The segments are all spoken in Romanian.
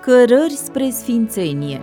Cărări spre sfințenie.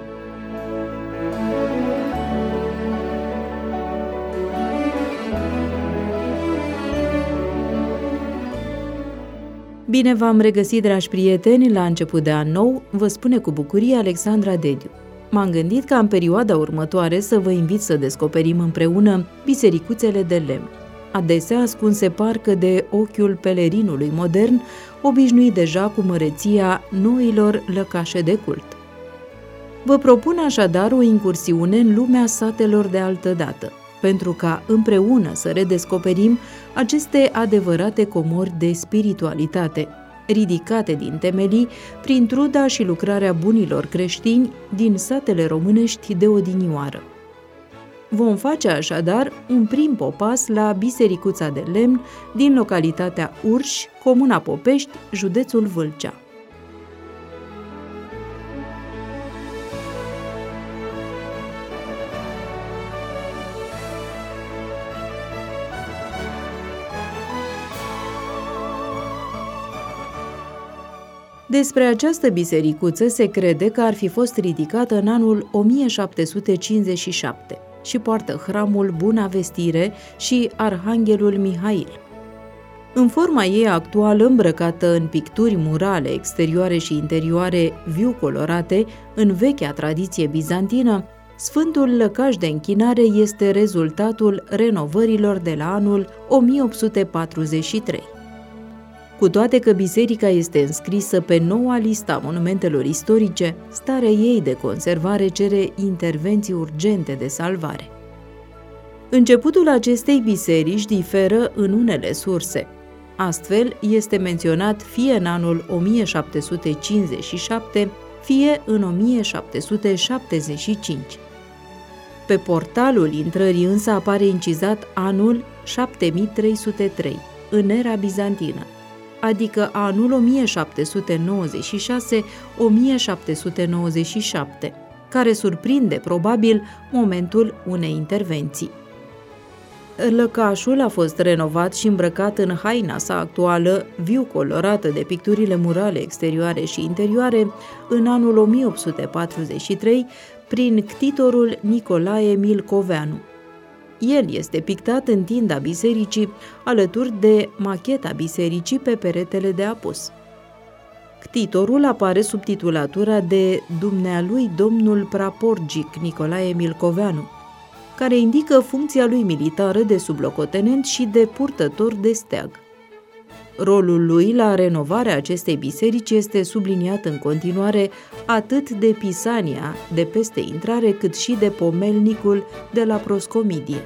Bine v-am regăsit, dragi prieteni, la început de an nou, vă spune cu bucurie Alexandra Dediu. M-am gândit ca în perioada următoare să vă invit să descoperim împreună bisericuțele de lemn, adesea ascunse parcă de ochiul pelerinului modern, obișnuit deja cu măreția noilor lăcașe de cult. Vă propun așadar o incursiune în lumea satelor de altădată, pentru ca împreună să redescoperim aceste adevărate comori de spiritualitate, ridicate din temelii prin truda și lucrarea bunilor creștini din satele românești de odinioară. Vom face așadar un prim popas la Bisericuța de Lemn din localitatea Urș, comuna Popești, județul Vâlcea. Despre această bisericuță se crede că ar fi fost ridicată în anul 1757 și poartă hramul Buna Vestire și Arhanghelul Mihail. În forma ei actuală, îmbrăcată în picturi murale exterioare și interioare viu colorate, în vechea tradiție bizantină, Sfântul Lăcaș de închinare este rezultatul renovărilor de la anul 1843. Cu toate că biserica este înscrisă pe noua lista monumentelor istorice, starea ei de conservare cere intervenții urgente de salvare. Începutul acestei biserici diferă în unele surse. Astfel, este menționat fie în anul 1757, fie în 1775. Pe portalul intrării însă apare incizat anul 7303, în era bizantină, adică anul 1796-1797, care surprinde probabil momentul unei intervenții. Lăcașul a fost renovat și îmbrăcat în haina sa actuală, viu colorată de picturile murale exterioare și interioare, în anul 1843, prin ctitorul Nicolae Milcoveanu. El este pictat în tinda bisericii, alături de macheta bisericii pe peretele de apus. Ctitorul apare sub titulatura de Dumnealui Domnul Praporgic Nicolae Milcoveanu, care indică funcția lui militară de sublocotenent și de purtător de steag. Rolul lui la renovarea acestei biserici este subliniat în continuare atât de Pisania de peste intrare, cât și de pomelnicul de la Proscomidie.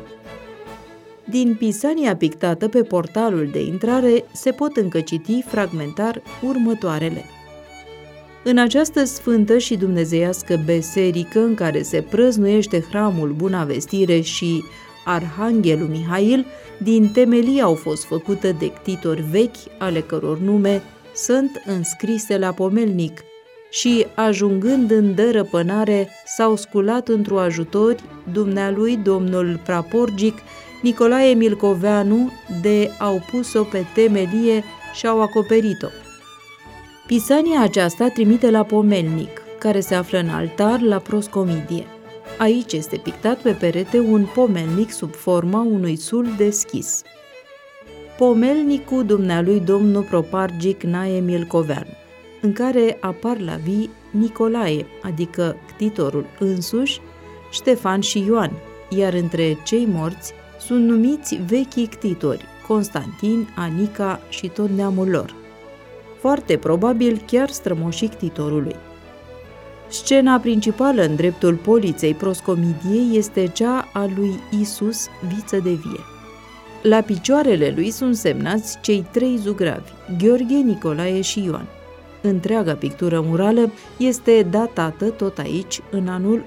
Din Pisania pictată pe portalul de intrare se pot încă citi fragmentar următoarele. În această sfântă și dumnezeiască biserică în care se prăznuiește hramul Buna Vestire și Arhanghelul Mihail, din temelii au fost făcute de ctitori vechi, ale căror nume sunt înscrise la pomelnic și, ajungând în dărăpânare, s-au sculat într-o ajutori dumnealui Domnul Praporgic Nicolae Milcoveanu, de au pus-o pe temelie și au acoperit-o. Pisania aceasta trimite la pomelnic, care se află în altar la Proscomidie. Aici este pictat pe perete un pomelnic sub forma unui sul deschis. Pomelnicul dumnealui Domnul Propargic Nae Milcoveanu, în care apar la vii Nicolae, adică ctitorul însuși, Ștefan și Ioan, iar între cei morți sunt numiți vechii ctitori, Constantin, Anica și tot neamul lor. Foarte probabil chiar strămoșii ctitorului. Scena principală în dreptul poliței Proscomidiei este cea a lui Isus, viță de vie. La picioarele lui sunt semnați cei trei zugravi, Gheorghe, Nicolae și Ioan. Întreaga pictură murală este datată tot aici, în anul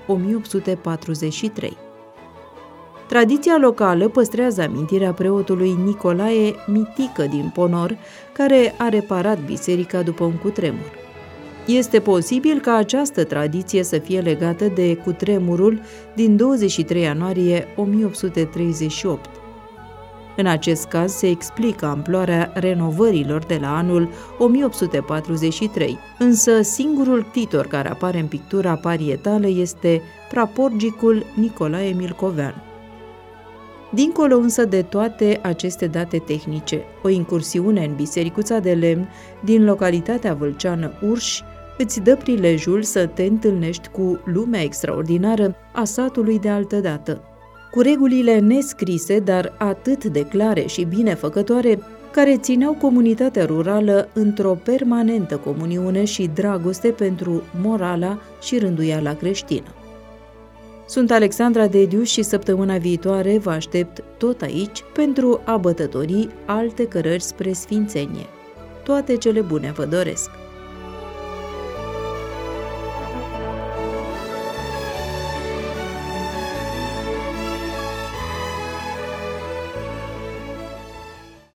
1843. Tradiția locală păstrează amintirea preotului Nicolae Mitică din Ponor, care a reparat biserica după un cutremur. Este posibil ca această tradiție să fie legată de cutremurul din 23 ianuarie 1838. În acest caz se explică amploarea renovărilor de la anul 1843, însă singurul ctitor care apare în pictura parietală este praporgicul Nicolae Milcovean. Dincolo însă de toate aceste date tehnice, o incursiune în bisericuța de lemn din localitatea vâlceană Urși îți dă prilejul să te întâlnești cu lumea extraordinară a satului de altădată, cu regulile nescrise, dar atât de clare și binefăcătoare, care țineau comunitatea rurală într-o permanentă comuniune și dragoste pentru morala și rânduiala creștină. Sunt Alexandra Dediu și săptămâna viitoare vă aștept tot aici pentru a bătători alte cărări spre sfințenie. Toate cele bune vă doresc!